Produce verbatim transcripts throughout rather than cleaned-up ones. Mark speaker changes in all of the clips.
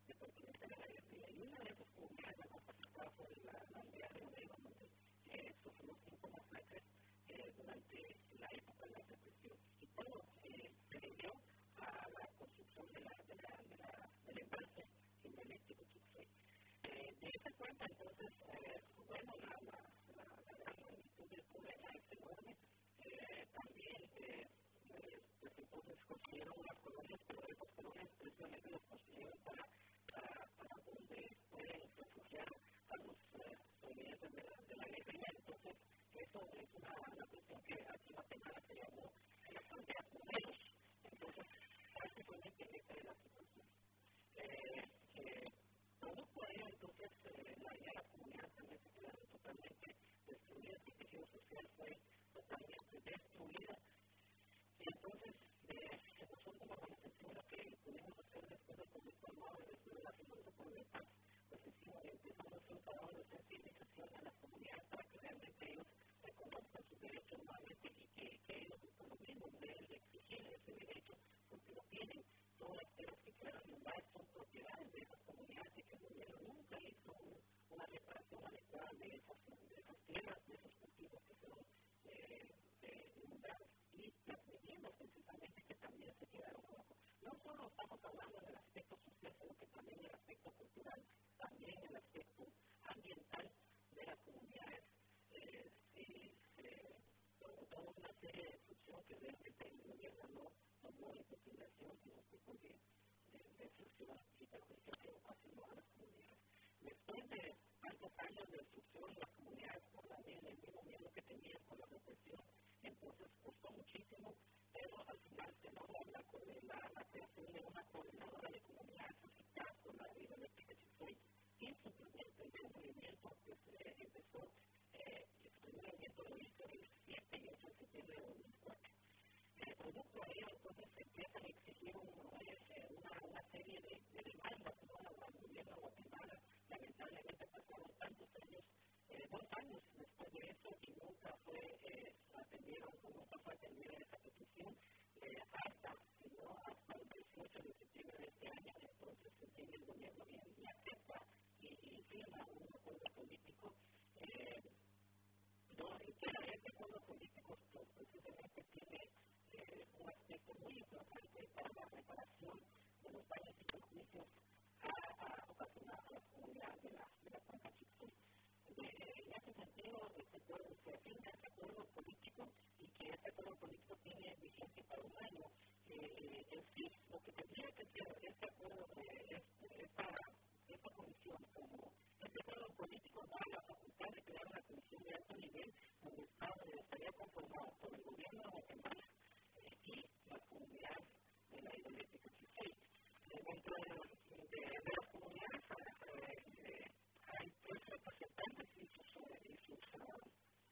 Speaker 1: que pertenecen a la guerrilla. Y una de esas comunidades más afectadas fue la, la aldea de Oregón, donde eh, sufrió cinco masacres eh, durante la época de la represión. Y todo eh, se debió a la construcción de la, de la, de la, del embalse hidroeléctrico Tuxtla. Eh, de esa cuenta, entonces, eh, bueno, la, la, la, la gran magnitud del problema es enorme. Eh, también, eh, eh, pues entonces construyeron unas colonias, pero esas colonias precisamente las construyeron para, para, para donde pueden refugiar a los eh, sobrevivientes de la, de la guerrilla. Entonces, eso es una, una cuestión que aquí en Guatemala se llamó las aldeas modelos. Entonces, prácticamente esta es la situación. Eh, eh, Producto de ello, entonces, eh, la idea de las comunidades también se quedaron totalmente destruidas, el tejido social fue totalmente destruida. Y entonces, eh, nosotros como organización, lo que pudimos hacer después del conflicto armado, después de la Segunda Guerra, pues hicimos, empezamos a hacer un trabajo de sensibilización a las comunidades para que realmente ellos reconozcan sus derechos nuevamente y que, que ellos por lo mismo deben exigir ese derecho, porque lo tienen. Todas las tierras que quedaron en lugar son propiedades de esas comunidades y que el gobierno nunca hizo un, una reparación adecuada de esas, de esas tierras, de esos cultivos que fueron eh, eh, inundados. Y las viviendas precisamente que también se quedaron abajo. No solo estamos hablando del aspecto social, sino que también el aspecto cultural, también el aspecto ambiental de las comunidades. Eh, sí, eh, toda una serie de destrucción que realmente el gobierno no tomó en consideración en los tipos de, de, de destrucción y perjuicio que ocasionó a las comunidades. Después de tantos años de destrucción, las comunidades por la el mismo miedo que tenían con la represión, entonces costó muchísimo, pero al final se logró la, la, la creación de una coordinadora de comunidades afectadas por la hidroeléctrica Chixoy y su primer, primer movimiento pues, eh, empezó, eh, el primer movimiento lo hizo el siete y ocho de septiembre de dos mil cuatro. El producto de ello entonces se empiezan a exigir un, eh, una, una serie de, de demandas, ¿no?, al gobierno de Guatemala. Lamentablemente pasaron tantos años, eh, dos años después de eso y nunca fue eh, atendieron, nunca fue atendida esa petición eh, hasta, ¿no?, hasta el dieciocho de septiembre de este año. Entonces tiene el gobierno y, y acepta y, y firma un acuerdo político eh, no, y que este acuerdo político pues, precisamente tiene eh, un aspecto muy importante para la reparación de los daños y perjuicios a, a ocasionar a las comunidades de la, de la cuenca Chixoy. En ese sentido, este acuerdo se afirma este acuerdo político y que este acuerdo político tiene vigencia para un año. Eh, en sí, lo que tendría que ser este acuerdo, eh, esta, esta comisión, como este acuerdo político da la facultad de crear una comisión de alto nivel donde estaría conformado por el gobierno de Guatemala eh, y las comunidades de la hidroeléctrica Chixoy. Eh, dentro de, de, de las comunidades eh, eh, hay tres representantes y sus, y sus uh,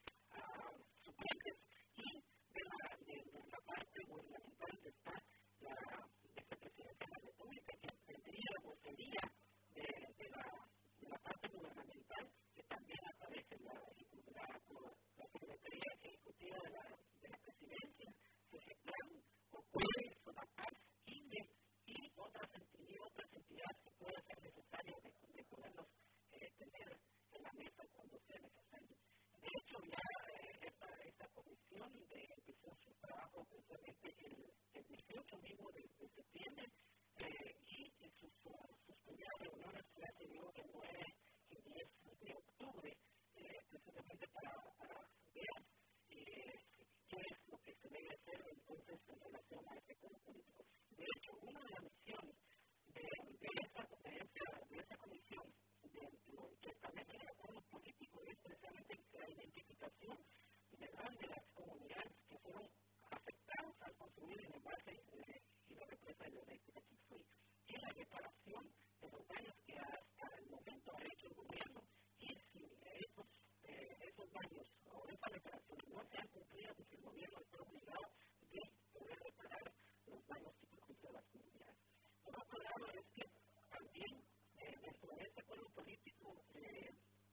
Speaker 1: uh, suplentes, y de la, de, de la parte gubernamental está la vicepresidencia de la República, que tendría o sería de, de, la, de la parte gubernamental, que también aparece en la, la, la Secretaría Ejecutiva de la, de la Presidencia, CEGEPLAN, COCODE, SODAPAS, INDE y otras, y otras entidades que pueda ser necesario de, de poderlos eh, tener en la mesa cuando sea necesario. De hecho, ya eh, esta, esta comisión de, empezó su trabajo precisamente el, el dieciocho mismo de, de septiembre eh, y, y sus, uh, sus primeras reuniones ya se dio el nueve y diez de octubre, eh, precisamente para, para ver eh, qué es lo que se debe hacer entonces en relación a este acuerdo político. De hecho, una de las misiones de, de, esa, de, esa, de esa comisión de, de lo que establece el acuerdo político es precisamente la identificación ¿verdad? De las comunidades que fueron afectadas al construir el embalse eh, y la represa hidroeléctrica Chixoy y la reparación de los daños que hasta el momento ha hecho el gobierno. Y si esos, eh, esos daños o esas reparaciones no se han cumplido, pues el gobierno está obligado de poder reparar los daños y perjuicios de las comunidades. Por otro lado, es que también eh, dentro de este acuerdo político eh,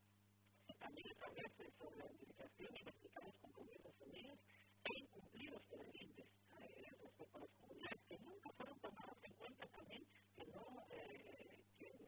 Speaker 1: también establece sobre la utilización y investigar los compromisos asumidos e incumplidos por el INDE eh, respecto a las comunidades que nunca fueron tomadas en cuenta también, que no, eh, que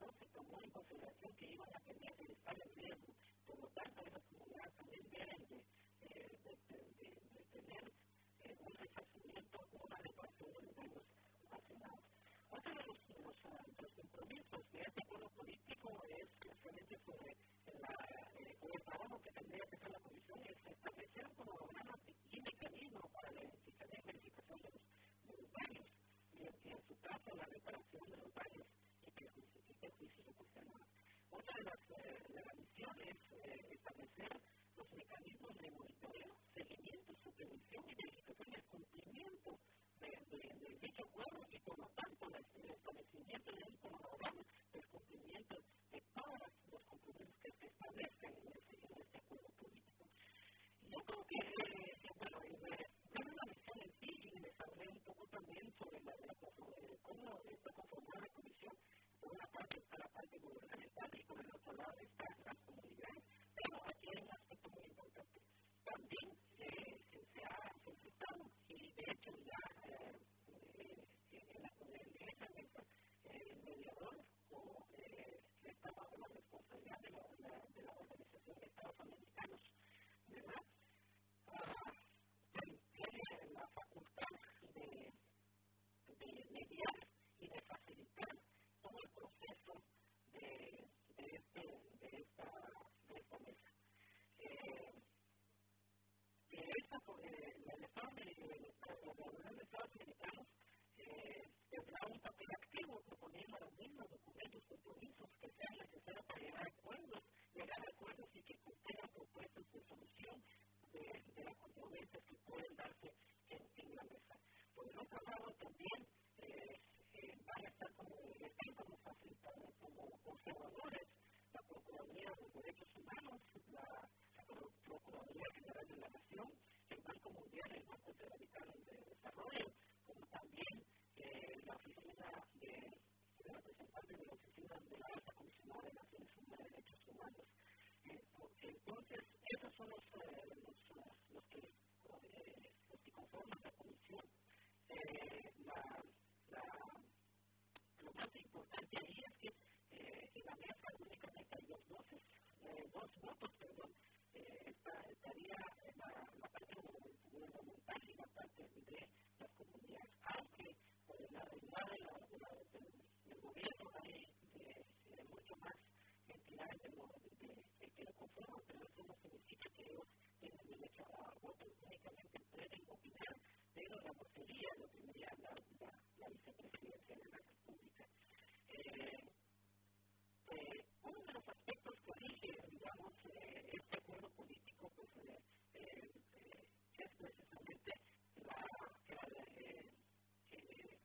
Speaker 1: el Estado de Estados Americanos tendrá un papel activo proponiendo los mismos documentos, compromisos que sean necesarios para llegar a acuerdos, llegar a acuerdos y que contengan propuestas de solución de, de las controversias que pueden darse en, en la mesa. Por el otro lado, también eh, eh, van a estar como, están como facilitadores, como observadores, la Procuraduría de los Derechos Humanos, la, la Procuraduría General de la Nación, el Banco Mundial, el Banco Interamericano de Desarrollo, como también eh, la oficina de, de representantes de la oficina de la Alta Comisionada de Naciones Unidas de Derechos Humanos. Eh, entonces, esos son los, eh, los, los, que, eh, los que conforman la comisión. Eh, la, la, lo más importante ahí es que eh, en la mesa únicamente hay dos voces, eh, dos votos, perdón, eh, está, estaría la, la parte gubernamental y la parte de las comunidades, aunque por el lado de la, de la, del, del gobierno hay de, de mucho más entidades de, de, de, de que lo conforman, pero eso no significa que ellos tienen derecho a voto, únicamente pueden opinar, pero la vocería lo tendría la, la, la vicepresidencia de la República. Eh, eh, uno de los aspectos que rige, digamos, eh, este acuerdo político, pues eh, eh, eh, es precisamente la, la eh, eh,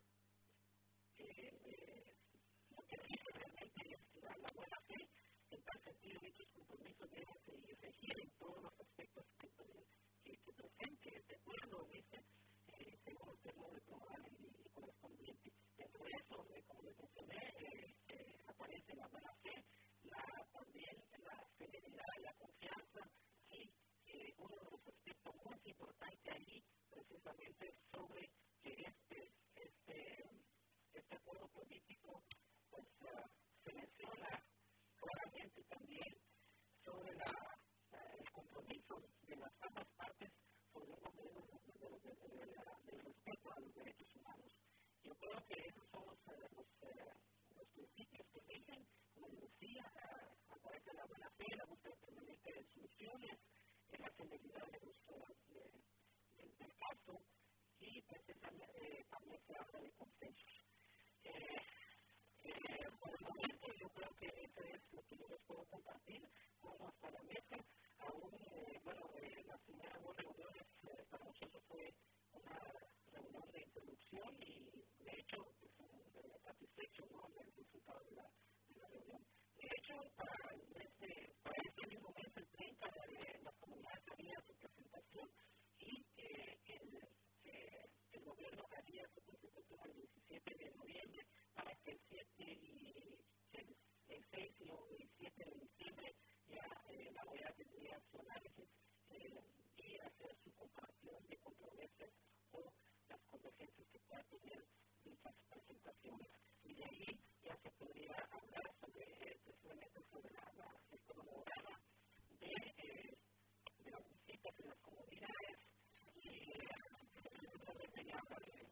Speaker 1: eh, lo que rige realmente es la, la buena fe. En tal sentido, dichos compromisos deben seguir regir en todos los aspectos que, que, que presente este acuerdo, dice, eh, según el termómetro y, y correspondiente. Dentro de eso, eh, como les mencioné, eh, eh, aparece la buena fe, la, también la fidelidad, la confianza y eh, uno de los aspectos muy importantes ahí, precisamente sobre que este, este, este acuerdo político pues, uh, se menciona claramente también sobre la, la, el compromiso de las ambas partes sobre el gobierno de, de, de, de, de, del respeto a los derechos humanos. Yo creo que esos son los, los, los principios que rigen, como les decía, a, a través de la buena fe, la búsqueda permanente de soluciones, la fidelidad de los, de, de, del caso y precisamente eh, también se habla de consensos. Eh, eh, por el momento yo creo que eso es lo que yo les puedo compartir como hasta la mesa. Aún, eh, bueno, eh, las primeras dos reuniones eh, para nosotros fue una reunión de introducción y de hecho pues, eh, satisfecho, ¿no?, del resultado de la, de la reunión. De hecho, para, este, para este mismo mes, el treinta, eh, las comunidades harían su presentación y eh, el, eh, el gobierno haría su presentación el diecisiete de noviembre para que el siete y el, el seis y el siete de diciembre ya eh, la O E A tendría su análisis eh, y hacer su comparación de controversias o las convergencias que pueda tener dichas presentaciones. Y de ahí ya se podría hablar sobre, eh, precisamente sobre la, la, el cronograma de, eh, de las visitas en las comunidades y eh, precisamente ya hablar de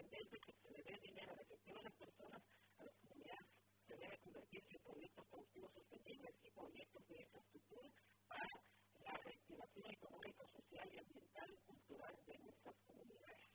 Speaker 1: en vez de que se le dé dinero al efectivo a las personas, a las comunidades, se debe convertirse en proyectos productivos sostenibles y proyectos de infraestructura para la reactivación económica, social y ambiental, cultural de nuestras comunidades.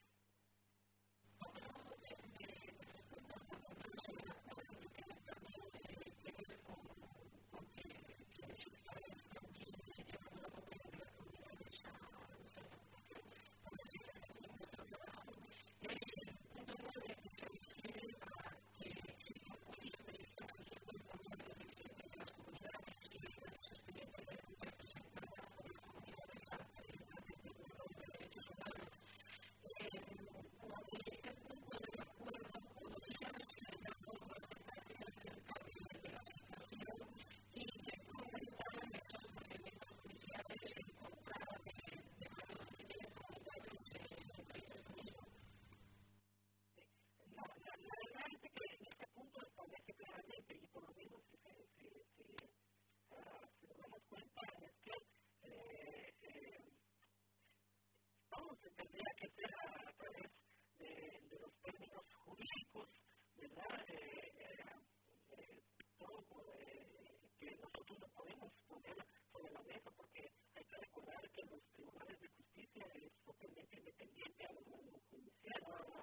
Speaker 1: Tendría que ser a través de, de los términos jurídicos, ¿verdad? Eh, eh, eh, todo eh, que nosotros no podemos poner sobre la mesa porque hay que recordar que los tribunales de justicia es totalmente independiente a lo judicial,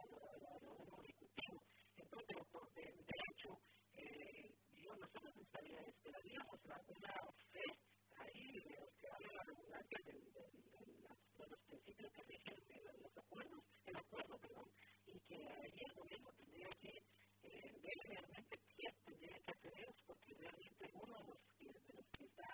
Speaker 1: a lo ejecutivo. Entonces, por de, de hecho, eh, yo nosotros esperaríamos una fe ahí, que hable la redundancia de, de, de, de los principios que rigen los acuerdos, el acuerdo, perdón, y que ahí el gobierno tendría que eh, ver realmente qué tendría que hacer ellos, porque realmente uno de los que, de los que está,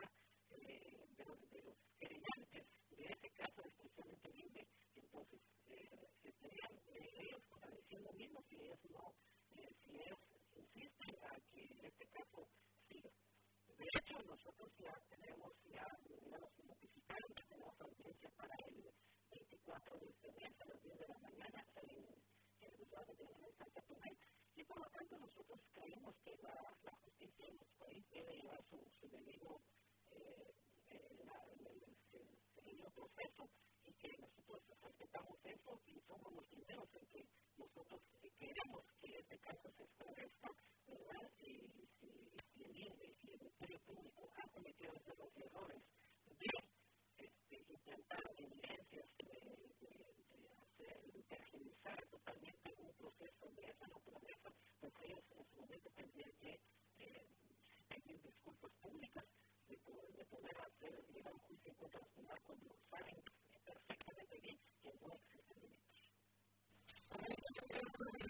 Speaker 1: eh, de los, de los querellantes de ese caso es especialmente libre, entonces eh, estarían eh, ellos contradiciendo lo mismo si ellos no, eh, si ellos insisten a que este caso siga. De hecho, nosotros ya tenemos, ya, ya nos notificaron que tenemos audiencia para el veinticuatro de este mes a las diez de la mañana en, en el lugar de Santa Tomé. Y por lo tanto, nosotros creemos que la, la justicia en nuestro país debe llevar su, su debido, eh, eh, la, el, el, el, el debido proceso y que nosotros respetamos eso y somos los primeros en que nosotros queremos que este caso se esclarezca, ¿verdad? Y si el Ministerio Público ha cometido los errores de este, intentar evidencias, de, de, de, hacer, de agilizar totalmente un proceso de esa naturaleza, pues ellos en su momento tendrían que eh, pedir disculpas públicas de, de poder hacer llegar un juicio en contra nacional cuando saben perfectamente bien que no existen delitos. Con esto yo creo que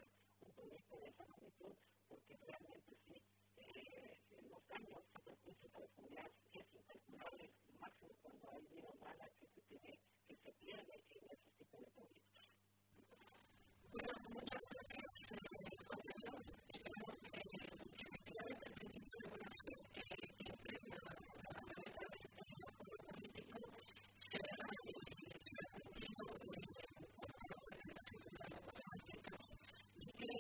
Speaker 1: porque realmente sí, eh, los años, profundidad que es incalculable, máximo cuando hay vida humana que se tiene, que se pierde en esos tipos de conflictos.
Speaker 2: Bueno, muchas gracias. Continuamos. Esperamos que efectivamente el principio de buena fe que impregna la fundamental del sistema político será cumplido por la seguridad de los políticos y que